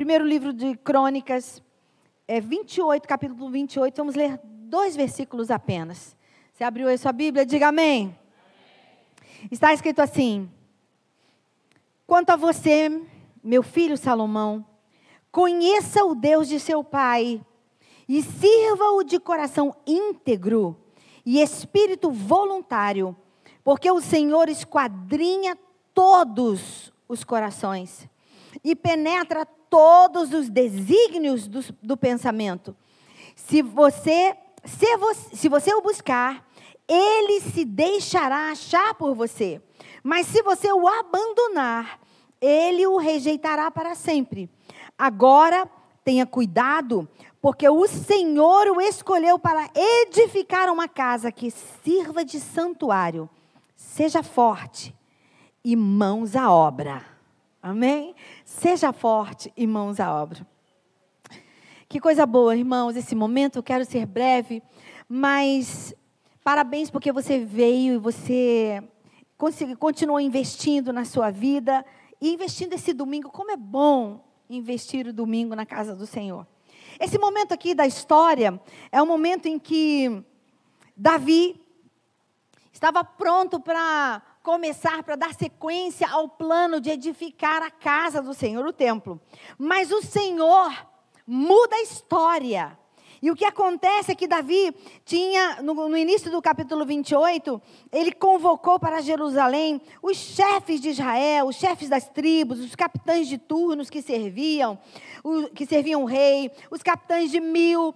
primeiro livro de Crônicas, 28, capítulo 28, vamos ler 2 versículos apenas. Você abriu aí sua Bíblia? Diga amém. Está escrito assim: quanto a você, meu filho Salomão, conheça o Deus de seu pai e sirva-o de coração íntegro e espírito voluntário, porque o Senhor esquadrinha todos os corações e penetra todos os desígnios do pensamento. Se você o buscar, ele se deixará achar por você. Mas se você o abandonar, ele o rejeitará para sempre. Agora, tenha cuidado, porque o Senhor o escolheu para edificar uma casa que sirva de santuário. Seja forte e mãos à obra. Amém? Seja forte e mãos à obra. Que coisa boa, irmãos, esse momento. Eu quero ser breve, mas parabéns porque você veio e você continuou investindo na sua vida e investindo esse domingo. Como é bom investir o domingo na casa do Senhor. Esse momento aqui da história é um momento em que Davi estava pronto para dar sequência ao plano de edificar a casa do Senhor, o templo. Mas o Senhor muda a história. E o que acontece é que Davi tinha, no início do capítulo 28, ele convocou para Jerusalém os chefes de Israel, os chefes das tribos, os capitães de turnos que serviam o rei, os capitães de 1000,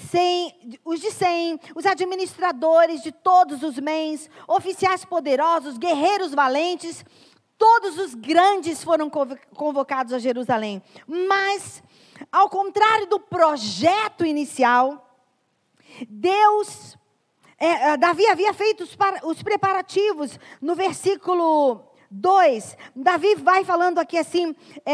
os de 100, os administradores de todos os bens, oficiais poderosos, guerreiros valentes, todos os grandes foram convocados a Jerusalém. Mas, ao contrário do projeto inicial, Davi havia feito os preparativos. No versículo 2, Davi vai falando aqui assim,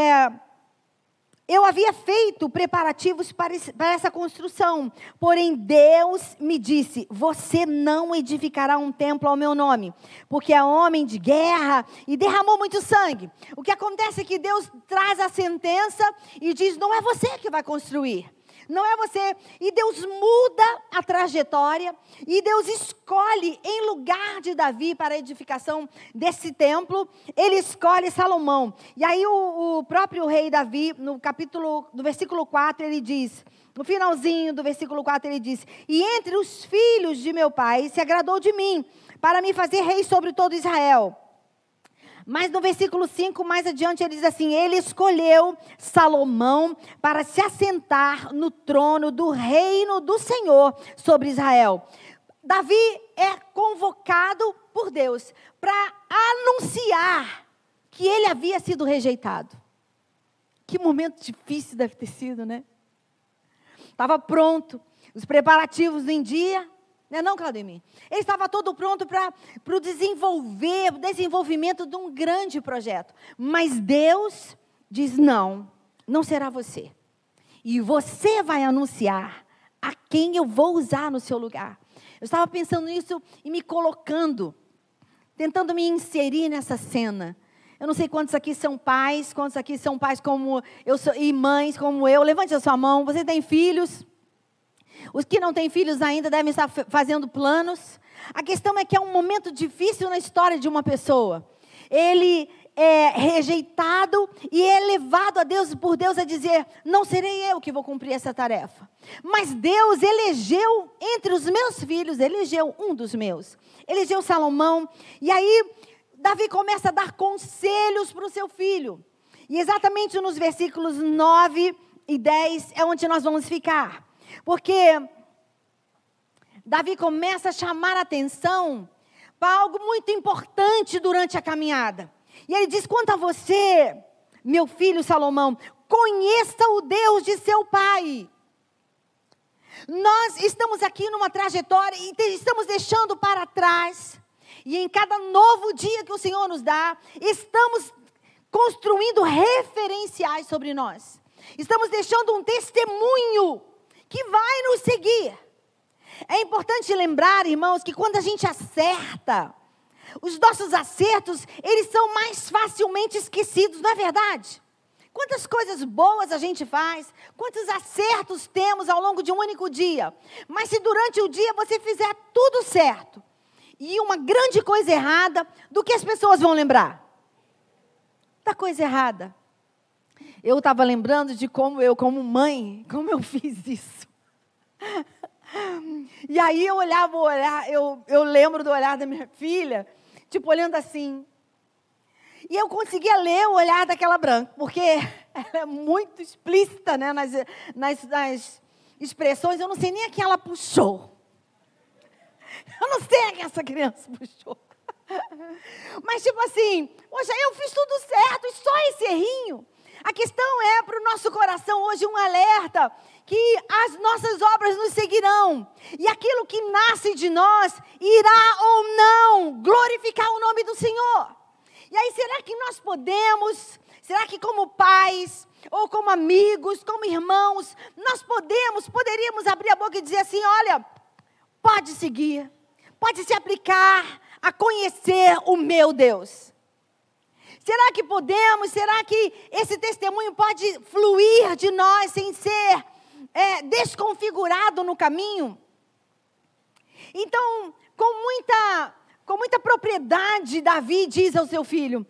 eu havia feito preparativos para essa construção, porém Deus me disse, você não edificará um templo ao meu nome, porque é homem de guerra e derramou muito sangue. O que acontece é que Deus traz a sentença e diz, não é você que vai construir. Não é você. E Deus muda a trajetória. E Deus escolhe, em lugar de Davi para a edificação desse templo, ele escolhe Salomão. E aí o próprio rei Davi, no versículo 4, ele diz, no finalzinho do versículo 4, ele diz, e entre os filhos de meu pai se agradou de mim, para me fazer rei sobre todo Israel. Mas no versículo 5, mais adiante, ele diz assim, ele escolheu Salomão para se assentar no trono do reino do Senhor sobre Israel. Davi é convocado por Deus para anunciar que ele havia sido rejeitado. Que momento difícil deve ter sido, né? Estava pronto, os preparativos em dia. Não, Claudemir? Ele estava todo pronto para o desenvolvimento de um grande projeto. Mas Deus diz, não será você. E você vai anunciar a quem eu vou usar no seu lugar. Eu estava pensando nisso e me colocando, tentando me inserir nessa cena. Eu não sei quantos aqui são pais como eu sou, e mães como eu. Levante a sua mão, você tem filhos? Os que não têm filhos ainda devem estar fazendo planos. A questão é que é um momento difícil na história de uma pessoa. Ele é rejeitado e é levado por Deus a dizer, não serei eu que vou cumprir essa tarefa. Mas Deus elegeu entre os meus filhos, elegeu um dos meus. Elegeu Salomão. E aí Davi começa a dar conselhos para o seu filho. E exatamente nos versículos 9 e 10 é onde nós vamos ficar. Porque Davi começa a chamar a atenção para algo muito importante durante a caminhada. E ele diz, quanto a você, meu filho Salomão, conheça o Deus de seu pai. Nós estamos aqui numa trajetória e estamos deixando para trás. E em cada novo dia que o Senhor nos dá, estamos construindo referenciais sobre nós. Estamos deixando um testemunho que vai nos seguir. É importante lembrar, irmãos, que quando a gente acerta, os nossos acertos, eles são mais facilmente esquecidos, não é verdade? quantas coisas boas a gente faz, quantos acertos temos ao longo de um único dia. Mas se durante o dia você fizer tudo certo, e uma grande coisa errada, do que as pessoas vão lembrar? Da coisa errada. Eu estava lembrando de como eu, como mãe, como eu fiz isso. E aí eu olhava o olhar, eu lembro do olhar da minha filha, tipo olhando assim. E eu conseguia ler o olhar daquela branca, porque ela é muito explícita, né, nas expressões. Eu não sei nem a que ela puxou. Eu não sei a que essa criança puxou. Mas tipo assim, poxa, eu fiz tudo certo, e só esse errinho. A questão é para o nosso coração hoje um alerta, que as nossas obras nos seguirão. E aquilo que nasce de nós, irá ou não glorificar o nome do Senhor. E aí, será que nós podemos, será que como pais, ou como amigos, como irmãos, nós poderíamos abrir a boca e dizer assim, olha, pode seguir, pode se aplicar a conhecer o meu Deus. Será que podemos, será que esse testemunho pode fluir de nós sem ser desconfigurado no caminho? Então, com muita propriedade, Davi diz ao seu filho,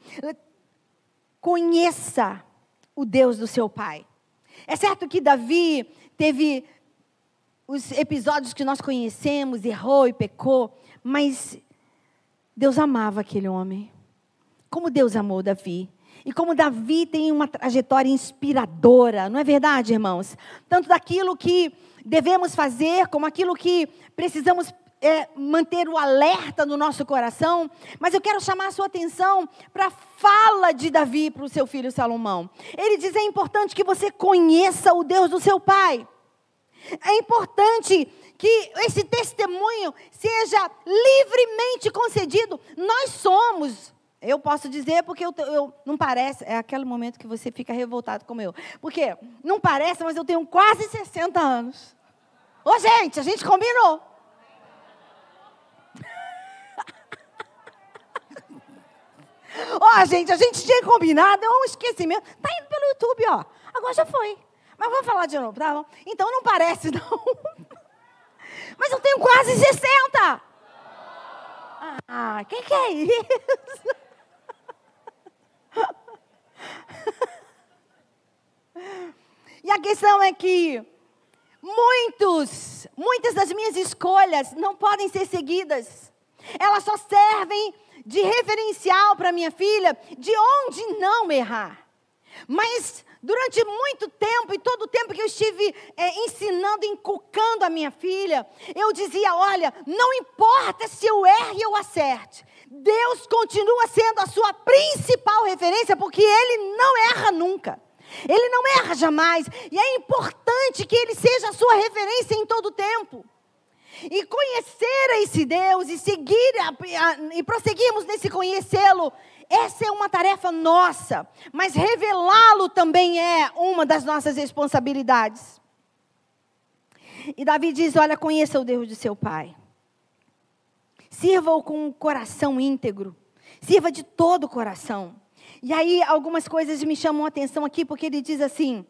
conheça o Deus do seu pai. É certo que Davi teve os episódios que nós conhecemos, errou e pecou, mas Deus amava aquele homem. Como Deus amou Davi. E como Davi tem uma trajetória inspiradora, não é verdade, irmãos? Tanto daquilo que devemos fazer, como aquilo que precisamos manter o alerta no nosso coração. Mas eu quero chamar a sua atenção para a fala de Davi para o seu filho Salomão. Ele diz, é importante que você conheça o Deus do seu pai. É importante que esse testemunho seja livremente concedido. Nós somos... Eu posso dizer porque eu não parece, é aquele momento que você fica revoltado como eu. Porque não parece, mas eu tenho quase 60 anos. Ô, gente, a gente combinou. Ó, gente, a gente tinha combinado, é um esquecimento. Tá indo pelo YouTube, ó. Agora já foi. Mas vamos falar de novo, tá bom? Então não parece, não. Mas eu tenho quase 60. Ah, que é isso? E a questão é que muitas das minhas escolhas não podem ser seguidas. Elas só servem de referencial para minha filha, de onde não errar. Mas durante muito tempo, e todo o tempo que eu estive ensinando, inculcando a minha filha, eu dizia, olha, não importa se eu erre ou acerte, Deus continua sendo a sua principal referência, porque Ele não erra nunca. Ele não erra jamais. E é importante que Ele seja a sua referência em todo o tempo. E conhecer a esse Deus e seguir e prosseguirmos nesse conhecê-lo, essa é uma tarefa nossa. Mas revelá-lo também é uma das nossas responsabilidades. E Davi diz, olha, conheça o Deus de seu pai. Sirva-o com um coração íntegro. Sirva de todo o coração. E aí, algumas coisas me chamam a atenção aqui, porque ele diz assim,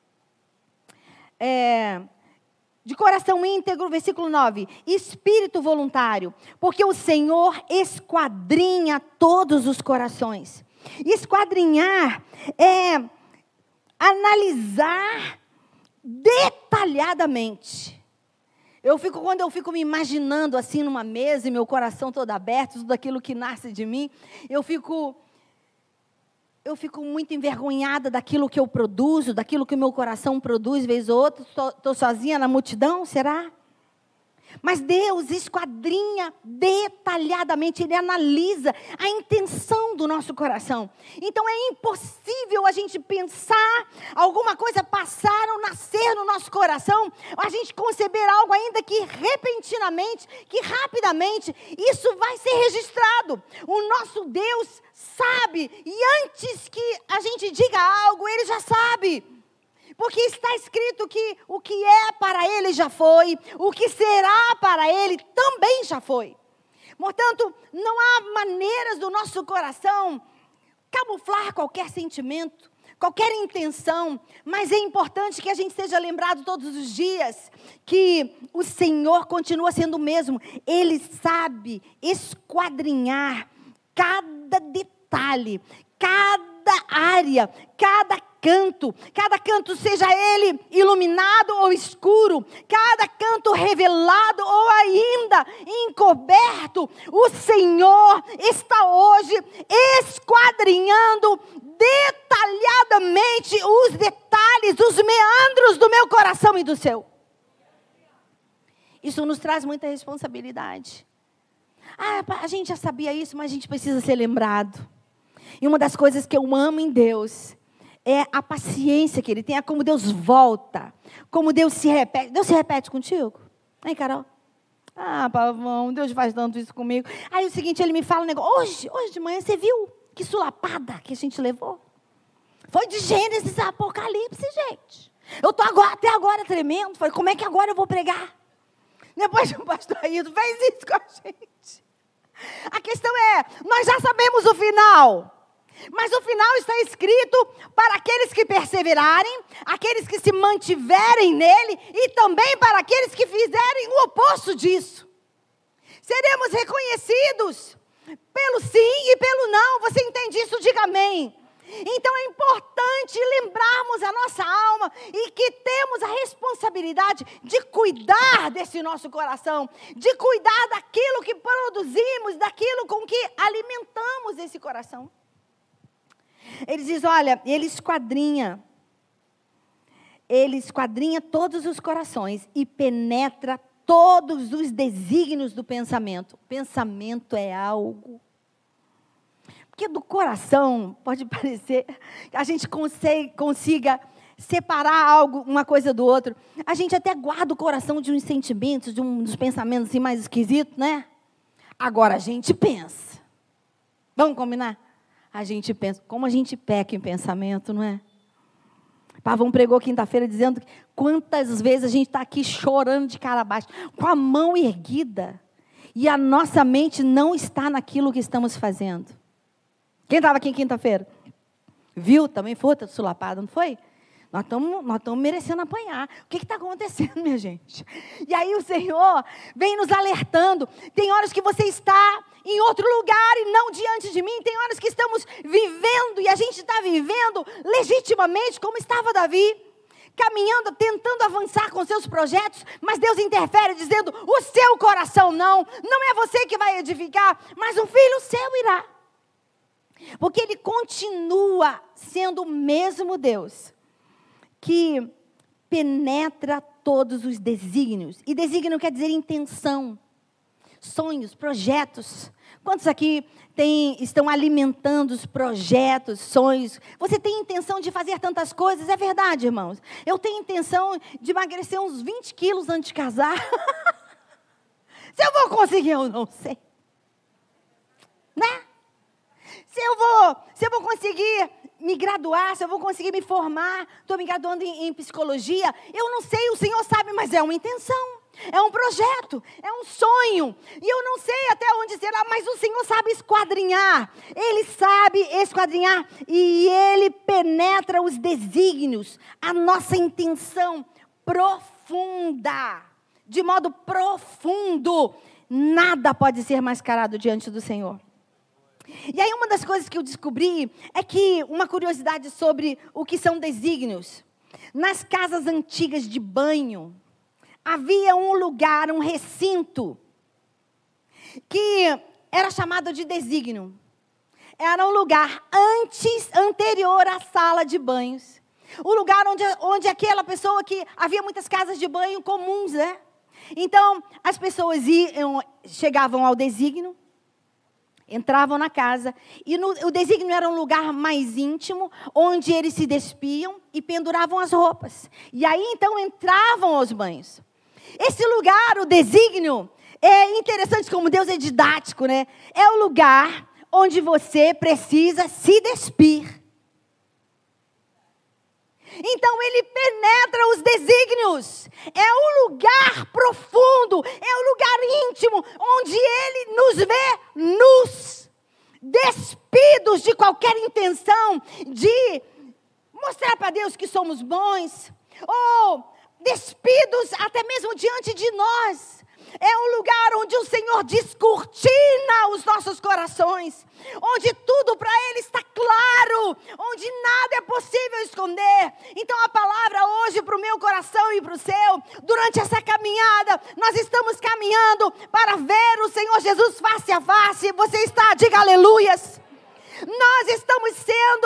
de coração íntegro, versículo 9, espírito voluntário, porque o Senhor esquadrinha todos os corações. Esquadrinhar é analisar detalhadamente. Quando eu fico me imaginando assim numa mesa, e meu coração todo aberto, tudo aquilo que nasce de mim, eu fico muito envergonhada daquilo que eu produzo, daquilo que o meu coração produz, vez ou outra. Estou sozinha na multidão, será? Mas Deus esquadrinha detalhadamente, Ele analisa a intenção do nosso coração. Então é impossível a gente pensar alguma coisa passar ou nascer no nosso coração, a gente conceber algo ainda que repentinamente, que rapidamente, isso vai ser registrado. O nosso Deus sabe, e antes que a gente diga algo, Ele já sabe. Porque está escrito que o que é para Ele já foi, o que será para Ele também já foi. Portanto, não há maneiras do nosso coração camuflar qualquer sentimento, qualquer intenção, mas é importante que a gente seja lembrado todos os dias que o Senhor continua sendo o mesmo. Ele sabe esquadrinhar cada detalhe, cada área, cada canto, seja ele iluminado ou escuro, cada canto revelado ou ainda encoberto, o Senhor está hoje esquadrinhando detalhadamente os detalhes, os meandros do meu coração e do seu. Isso nos traz muita responsabilidade. A gente já sabia isso, mas a gente precisa ser lembrado. E uma das coisas que eu amo em Deus é a paciência que Ele tem, é como Deus volta, como Deus se repete. Deus se repete contigo? Hein, Carol? Pavão, Deus faz tanto isso comigo. Aí o seguinte, Ele me fala um negócio. Hoje de manhã, você viu que sulapada que a gente levou? Foi de Gênesis a Apocalipse, gente. Eu estou até agora tremendo. Falei, como é que agora eu vou pregar? Depois o pastor Ailton fez isso com a gente. A questão é, nós já sabemos o final. Mas o final está escrito para aqueles que perseverarem, aqueles que se mantiverem nele e também para aqueles que fizerem o oposto disso. Seremos reconhecidos pelo sim e pelo não. Você entende isso? Diga amém. Então é importante lembrarmos a nossa alma e que temos a responsabilidade de cuidar desse nosso coração, de cuidar daquilo que produzimos, daquilo com que alimentamos esse coração. Ele diz, olha, ele esquadrinha todos os corações e penetra todos os desígnios do pensamento. Pensamento é algo. Porque do coração, pode parecer, a gente consiga separar algo, uma coisa do outro. A gente até guarda o coração de uns sentimentos, dos pensamentos assim, mais esquisitos, né? Agora a gente pensa. Vamos combinar? A gente pensa, como a gente peca em pensamento, não é? Pavão pregou quinta-feira dizendo que quantas vezes a gente está aqui chorando de cara abaixo, com a mão erguida, e a nossa mente não está naquilo que estamos fazendo. Quem estava aqui quinta-feira? Viu? Também foi sulapada, não foi? Nós estamos merecendo apanhar. O que está acontecendo, minha gente? E aí o Senhor vem nos alertando. Tem horas que você está em outro lugar e não diante de mim. Tem horas que estamos vivendo e a gente está vivendo legitimamente como estava Davi. Caminhando, tentando avançar com seus projetos, mas Deus interfere dizendo, o seu coração não é você que vai edificar, mas um filho seu irá. Porque Ele continua sendo o mesmo Deus que penetra todos os desígnios. E desígnio quer dizer intenção, sonhos, projetos. Quantos aqui estão alimentando os projetos, sonhos? Você tem intenção de fazer tantas coisas? É verdade, irmãos. Eu tenho intenção de emagrecer uns 20 quilos antes de casar. Se eu vou conseguir, eu não sei. Né? Se eu vou conseguir me graduar, se eu vou conseguir me formar, estou me graduando em psicologia, eu não sei, o Senhor sabe, mas é uma intenção, é um projeto, é um sonho, e eu não sei até onde será, mas o Senhor sabe esquadrinhar, Ele sabe esquadrinhar, e Ele penetra os desígnios, a nossa intenção profunda, de modo profundo, nada pode ser mascarado diante do Senhor. E aí uma das coisas que eu descobri é que uma curiosidade sobre o que são desígnios. Nas casas antigas de banho, havia um lugar, um recinto, que era chamado de desígnio. Era um lugar anterior à sala de banhos. O lugar onde aquela pessoa que havia muitas casas de banho comuns, né? Então, as pessoas chegavam ao desígnio, entravam na casa, e o desígnio era um lugar mais íntimo, onde eles se despiam e penduravam as roupas. E aí, então, entravam aos banhos. Esse lugar, o desígnio, é interessante como Deus é didático, né? É o lugar onde você precisa se despir. Então, ele penetra os desígnios. É o lugar profundo, é o lugar íntimo, onde ele nos vê nus, despidos de qualquer intenção de mostrar para Deus que somos bons, ou despidos até mesmo diante de nós. É um lugar onde o Senhor descortina os nossos corações, onde tudo para Ele está claro, onde nada é possível esconder. Então a palavra hoje para o meu coração e para o seu, durante essa caminhada, nós estamos caminhando para ver o Senhor Jesus face a face. Você está, diga aleluias. Nós estamos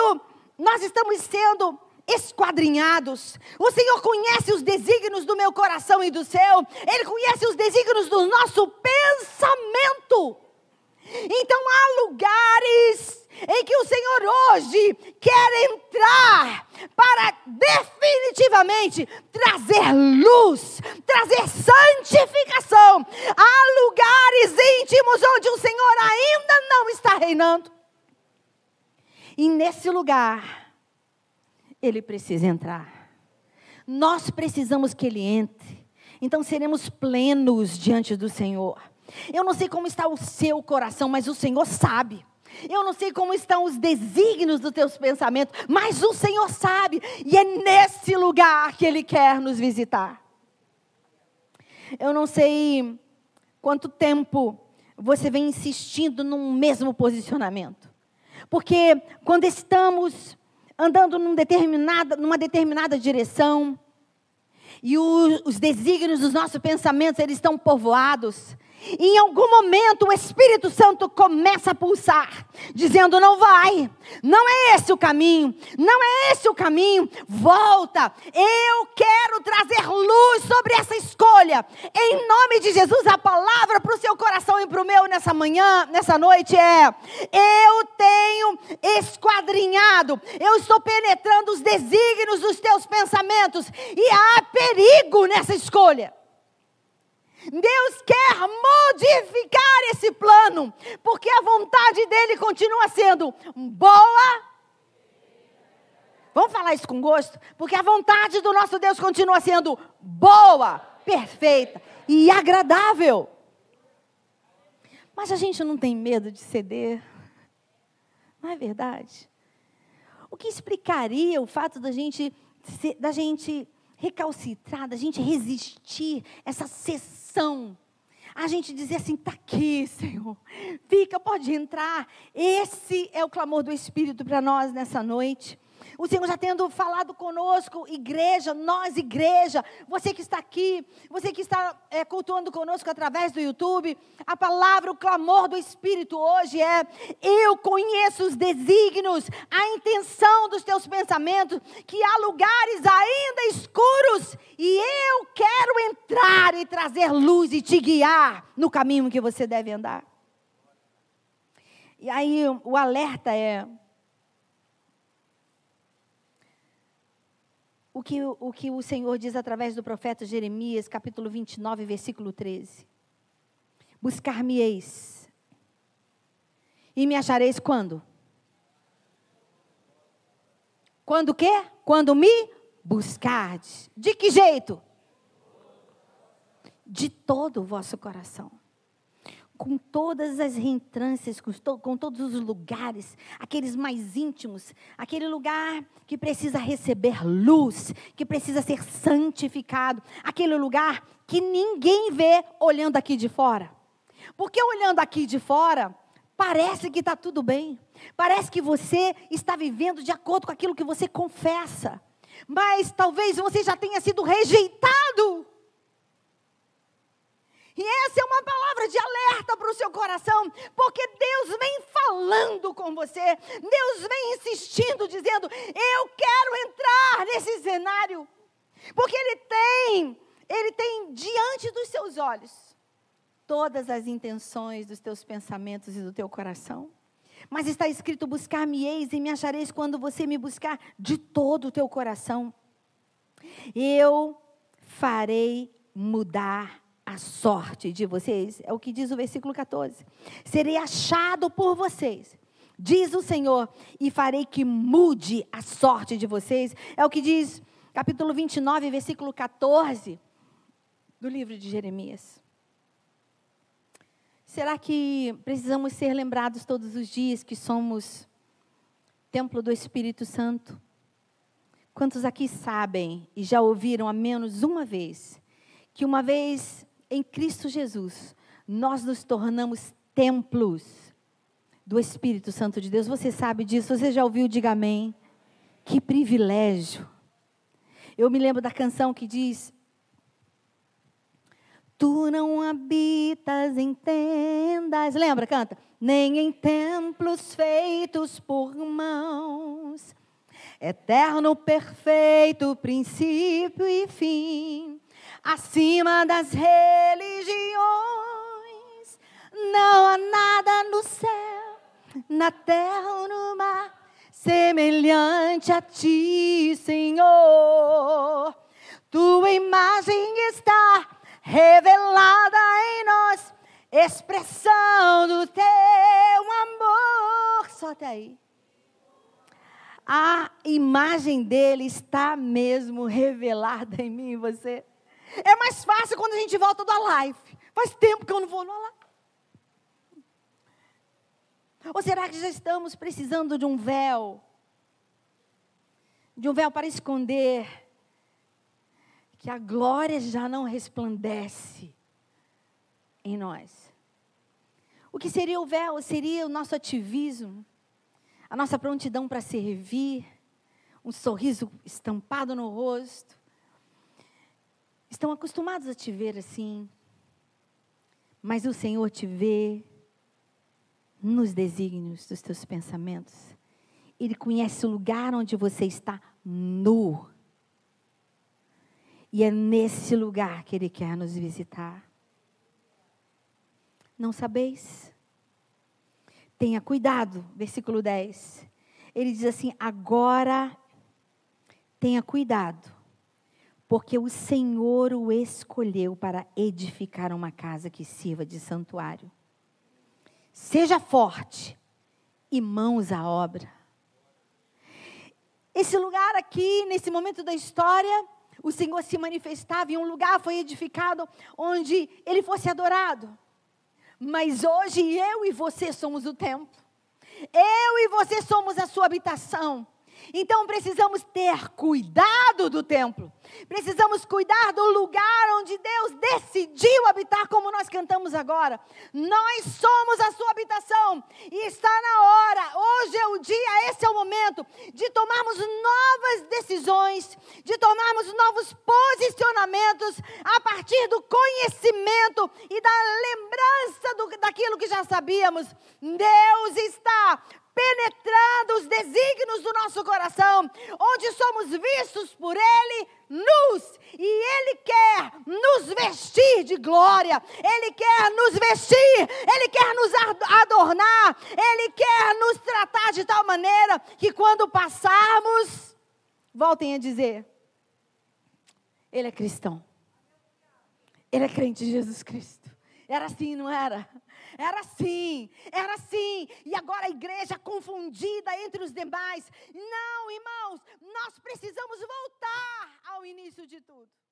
sendo esquadrinhados. O Senhor conhece os desígnios do meu coração e do seu. Ele conhece os desígnios do nosso pensamento. Então há lugares em que o Senhor hoje quer entrar para definitivamente trazer luz, trazer santificação. Há lugares íntimos onde o Senhor ainda não está reinando. E nesse lugar Ele precisa entrar. Nós precisamos que Ele entre. Então seremos plenos diante do Senhor. Eu não sei como está o seu coração, mas o Senhor sabe. Eu não sei como estão os desígnios dos teus pensamentos, mas o Senhor sabe. E é nesse lugar que Ele quer nos visitar. Eu não sei quanto tempo você vem insistindo num mesmo posicionamento. Porque quando estamos andando numa determinada direção, e os desígnios dos nossos pensamentos, eles estão povoados, e em algum momento o Espírito Santo começa a pulsar, dizendo: não vai, não é esse o caminho, não é esse o caminho, volta, eu quero trazer luz sobre essa escolha. Em nome de Jesus, a palavra para o seu coração e para o meu nessa manhã, nessa noite é: eu tenho esquadrinhado, eu estou penetrando os desígnios dos teus pensamentos, e há perigo nessa escolha. Deus quer modificar esse plano, porque a vontade dele continua sendo boa. Vamos falar isso com gosto? Porque a vontade do nosso Deus continua sendo boa, perfeita e agradável. Mas a gente não tem medo de ceder, não é verdade? O que explicaria o fato da gente recalcitrar, da gente resistir essa cessão, a gente dizer assim: está aqui, Senhor, fica, pode entrar. Esse é o clamor do Espírito para nós nessa noite. O Senhor já tendo falado conosco, igreja, nós igreja, você que está aqui, você que está cultuando conosco através do YouTube, a palavra, o clamor do Espírito hoje é: eu conheço os desígnios, a intenção dos teus pensamentos, que há lugares ainda escuros, e eu quero entrar e trazer luz e te guiar no caminho que você deve andar. E aí o alerta é: o que o Senhor diz através do profeta Jeremias, capítulo 29, versículo 13. Buscar-me-eis, e me achareis quando? Quando o quê? Quando me buscardes. De que jeito? De todo o vosso coração. Com todas as reentrâncias, com todos os lugares, aqueles mais íntimos, aquele lugar que precisa receber luz, que precisa ser santificado, aquele lugar que ninguém vê olhando aqui de fora. Porque olhando aqui de fora, parece que está tudo bem, parece que você está vivendo de acordo com aquilo que você confessa, mas talvez você já tenha sido rejeitado. E essa é uma palavra de alerta para o seu coração, porque Deus vem falando com você, Deus vem insistindo, dizendo: eu quero entrar nesse cenário, porque Ele tem diante dos seus olhos todas as intenções dos teus pensamentos e do teu coração. Mas está escrito: buscar-me-eis e me achareis quando você me buscar de todo o teu coração. Eu farei mudar a sorte de vocês, é o que diz o versículo 14. Serei achado por vocês, diz o Senhor, e farei que mude a sorte de vocês. É o que diz capítulo 29, versículo 14 do livro de Jeremias. Será que precisamos ser lembrados todos os dias que somos templo do Espírito Santo? Quantos aqui sabem e já ouviram a menos uma vez, que uma vez em Cristo Jesus, nós nos tornamos templos do Espírito Santo de Deus? Você sabe disso? Você já ouviu? Diga amém. Que privilégio. Eu me lembro da canção que diz: tu não habitas em tendas, lembra? Canta. Nem em templos feitos por mãos, eterno, perfeito, princípio e fim, acima das religiões, não há nada no céu, na terra ou no mar, semelhante a ti, Senhor. Tua imagem está revelada em nós, expressão do teu amor. Só até aí. A imagem dele está mesmo revelada em mim e você. É mais fácil quando a gente volta do Alive. Faz tempo que eu não vou no Alive. Ou será que já estamos precisando de um véu? De um véu para esconder que a glória já não resplandece em nós. O que seria o véu? Seria o nosso ativismo, a nossa prontidão para servir, um sorriso estampado no rosto. Estão acostumados a te ver assim, mas o Senhor te vê nos desígnios dos teus pensamentos. Ele conhece o lugar onde você está nu. E é nesse lugar que Ele quer nos visitar. Não sabeis? Tenha cuidado, versículo 10. Ele diz assim: agora tenha cuidado, porque o Senhor o escolheu para edificar uma casa que sirva de santuário. Seja forte e mãos à obra. Esse lugar aqui, nesse momento da história, o Senhor se manifestava em um lugar, foi edificado onde Ele fosse adorado. Mas hoje eu e você somos o templo. Eu e você somos a sua habitação. Então precisamos ter cuidado do templo. Precisamos cuidar do lugar onde Deus decidiu habitar, como nós cantamos agora. Nós somos a sua habitação. E está na hora, hoje é o dia, esse é o momento de tomarmos novas decisões, de tomarmos novos posicionamentos a partir do conhecimento e da lembrança daquilo que já sabíamos. Deus está penetrando os desígnios do nosso coração, onde somos vistos por Ele nus, e Ele quer nos vestir de glória, Ele quer nos vestir, Ele quer nos adornar, Ele quer nos tratar de tal maneira que quando passarmos, voltem a dizer, Ele é cristão, Ele é crente de Jesus Cristo. Era assim, não era? Era assim, era assim. E agora a igreja confundida entre os demais. Não, irmãos, nós precisamos voltar ao início de tudo.